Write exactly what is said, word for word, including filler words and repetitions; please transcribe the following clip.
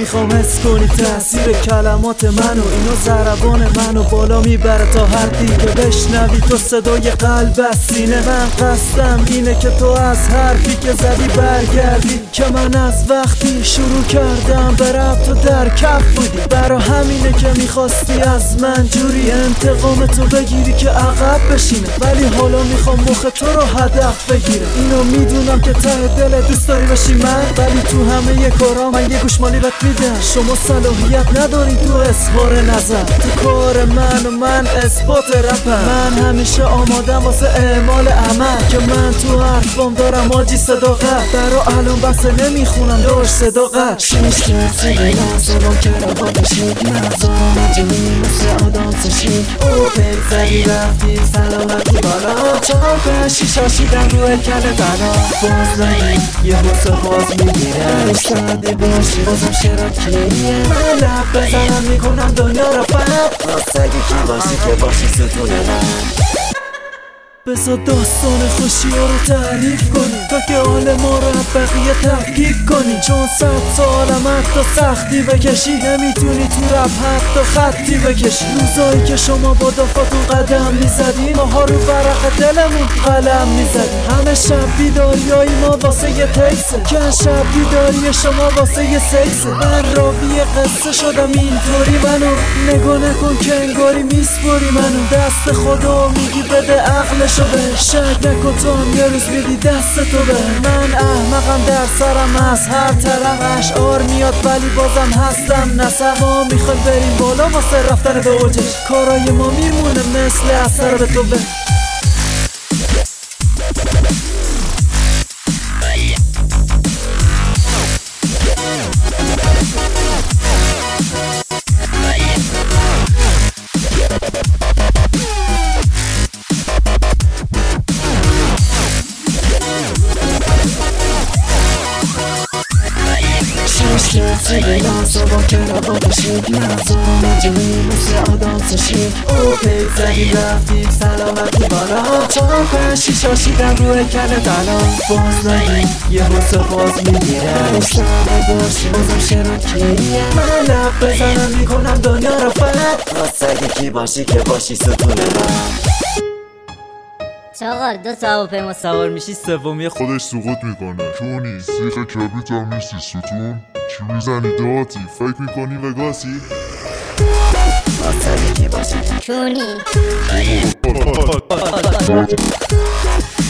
میخوام حس کنی تاثیر کلمات منو، اینو ضربان منو بالا میبره تا حدی که بشنوی تو صدای قلب از سینه. من قصدم اینه که تو از حرفی که زدی برگردی، که من از وقتی شروع کردم به رپ تو در کف بودی. برا همینه که میخواستی از من جوری انتقام تو بگیری که عقب بشینه، ولی حالا میخوام مخ تو رو هدف بگیره. اینو میدونم که ته دل دوست داری بشی من، ولی تو همه کارا من یه گوشمالی بهت میدم. شما صلاحیت نداری تو اظهار نظر تو کار من و من اثبات رپم. من همیشه آمادم واسه اعمال عمل، که من تو حرفام دارم آجی صداقت. برا الان بسه نمیخونم داشت صداقت. شیش کسی به ناسبان که رو باشید مغزارم جونی مثل آدم سشید او پیل زدی رفتی سلامتی بالا. چهار پنج شیش آشیدم رو هیکل بلا. باز نگی یه حسه باز میگیره اشتادی باشی بازم شراکیه. من لب بزنم میکنم دنیا رو فقط راستگی کی باشی که باشی ستونه من. بذار داستان خوشی ها رو تعریف کنی تا که حال ما رو از بقیه تفکیک کنی. چون صد سالم حتی سختی بکشی نمیتونی تو رپ حتی خطی بکشی. روزایی که شما با دفاتون قدم میزدی ماها رو ورق دلمون قلم میزدی. همه شب بیداریای ما واسه یه تیسه، که شب بیداری شما واسه یه سیسه. من راوی قصه شدم اینطوری منو نگاه نکن که انگاری میسپری منو. دست خدا میگی بده عقلش شک نکن تو هم یه روز بیدی دست تو به من. احمقم در سرم از هر طرف اشعار میاد ولی بازم هستم نسم. ما میخوای بریم بالا واسه رفتن به اوجش، کارای ما میمونه مثل اثر به تو به. کسی به ناسبان که رو باشید مغزارم جونی مثل آدم سشید او پیل زدی رفتی سلامتی بالا. چهار پنج شیش آشیدم رو هیکل بلا. باز نگی یه حسه باز میگیره اشتاده باشی بازم شراکیه. من لب بزنم میکنم دنیا رو فقط راستگی کی باشی که باشی ستونه من. چاقال دو تا هواپیما سوار میشی سومی خودش سقوط میکنه. چونی سیخ کبریت هم نیستی ستون چی میزنی داتی فکر میکنی وگاسی. راستگی کی باشی چونی